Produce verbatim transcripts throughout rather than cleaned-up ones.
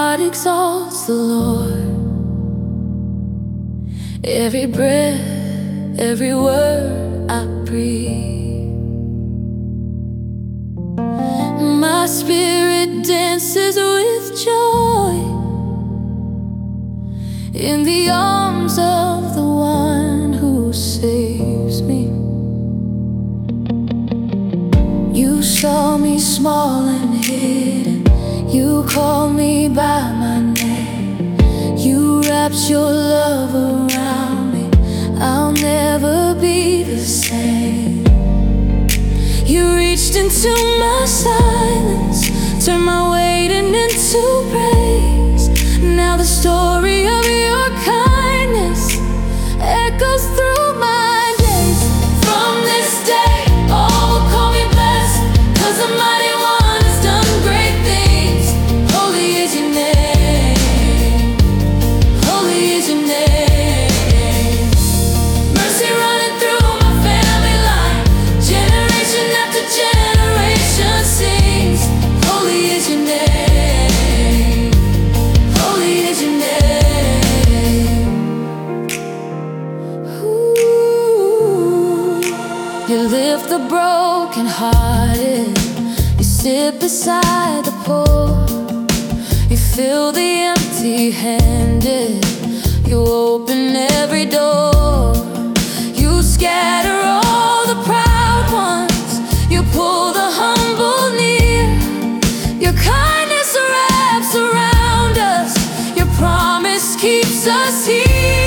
heart exalts the Lord. Every breath, every word I breathe, my spirit dances with joy in the arms of the one who saves me. You saw me small and hidden, you called me by my name, you wrapped your love around me, I'll never be the same. You reached into my silence, turned my waiting into praise. Now the story of your kindness echoes through my days. From this day, all will call me blessed, 'cause the mighty one has done great things. Holy is your name, holy is your name. Mercy running through my family line, generation after generation sings. Holy is your name, holy is your name. Ooh. You lift the broken-hearted, you sit beside the poor, you fill the empty-handed, you open every door. You scatter all the proud ones, you pull the humble near. Your kindness wraps around us, your promise keeps us here.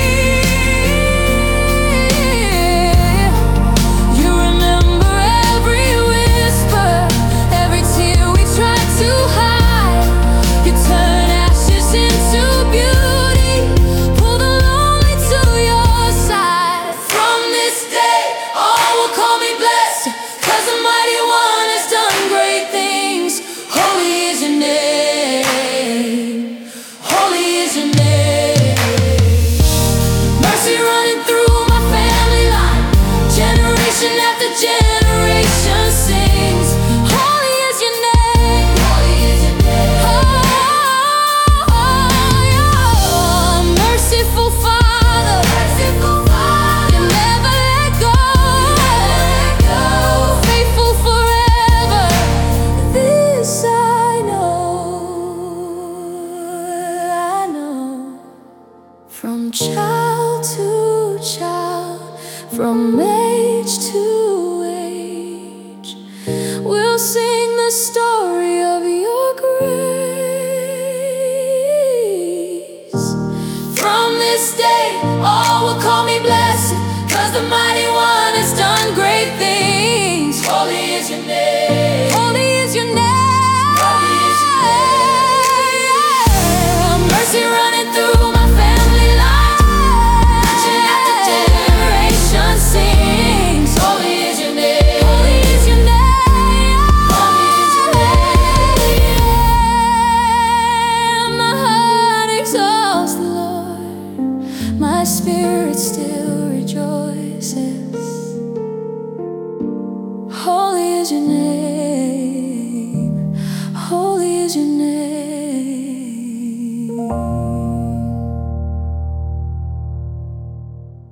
You remember every whisper, every tear we tried to hide. You turn ashes into beauty, pull the lonely to your side. From this day, all will call me blessed, 'cause the mighty one has done great things. Holy is your name, holy is your name. Mercy running through my family line, generation after generation sings. Holy is your name, holy is your name. Oh, oh, merciful Father, merciful Father, you never let go, never let go. Faithful forever, this I know, I know. From child to child, from age to age, we'll sing the story of your grace. From this day, all will call me blessed, 'cause the mighty one has done great things. Holy is your name, holy is your name, holy is your name. Mercy running through my family line, generation after generation sings. Holy is your name, holy is your name, holy is your name. My heart exalts the Lord, my spirit still rejoices.